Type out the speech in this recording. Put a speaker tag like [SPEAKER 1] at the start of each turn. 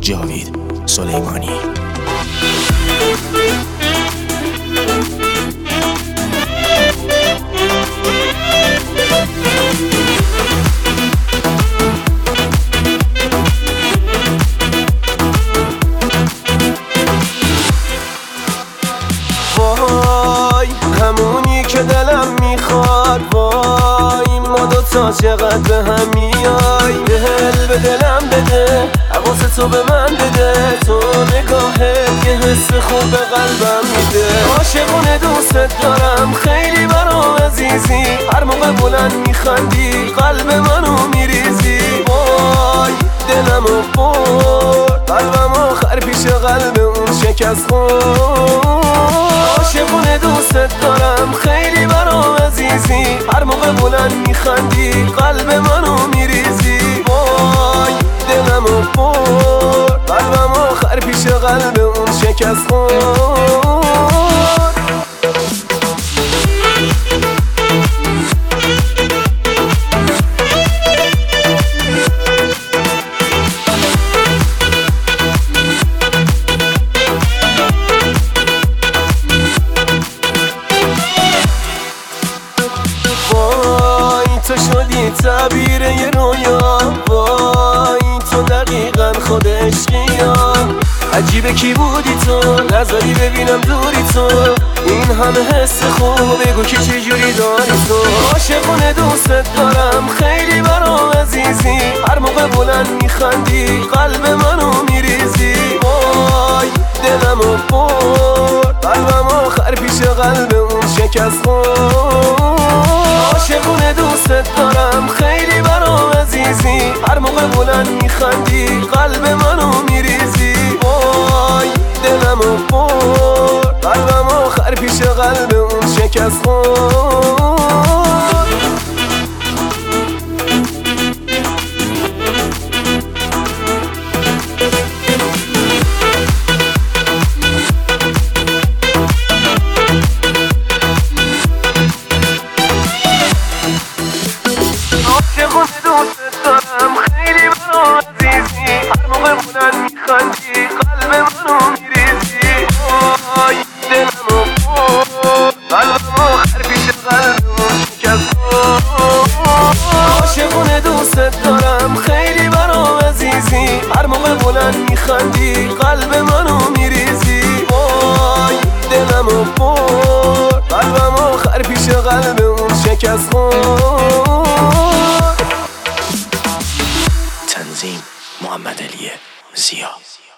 [SPEAKER 1] جاوید سلیمانی.
[SPEAKER 2] وای همونی که دلم میخواد، وای ما دوتا چقدر به هم میای. دل به دلم بده، حواستو به من بده، تو نگاهت یه حس خوب به قلبم میده. عاشقونه دوست دارم خیلی برام عزیزی، هر موقع بلند میخندی قلب منو میریزی. وای دلمو برد، قلبم آخر پیش قلب اون شکست خورد. عاشقونه دوست دارم خیلی برام عزیزی، هر موقع بلند میخندی قلب منو میریزی. وای دلمو برد، قلبم آخر پیش قلب اون شکست خورد. تو شدی تعبیر یه رویا، وای تو دقیقا خود عشقیا. عجیبه کی بودی تو، نذاری ببینم دوری تو، این همه حس خوب بگو که چجوری داری تو. عاشقونه دوست دارم خیلی برام عزیزی، هر موقع بلند میخندی قلب منو میریزی. وای دلمو برد، قلبم آخر پیش قلب اون شکست خورد. عاشقونه دوست دارم خیلی برام عزیزی، هر موقع بلند میخندی قلب منو میریزی. وای دلمو برد، قلبم آخر پیش قلب اون شکست خورد. عاشقونه دوست دارم خیلی برام عزیزی، هر موقع بلند میخندی قلب منو میریزی. وای دلمو برد، قلبم آخر پیش قلب اون شکست خورد. عاشقونه دوست دارم خیلی برام عزیزی، هر موقع بلند میخندی قلب منو میریزی. وای دلمو برد، قلبم آخر پیش قلب اون شکست خورد.
[SPEAKER 1] تنظیم محمد علی زیا.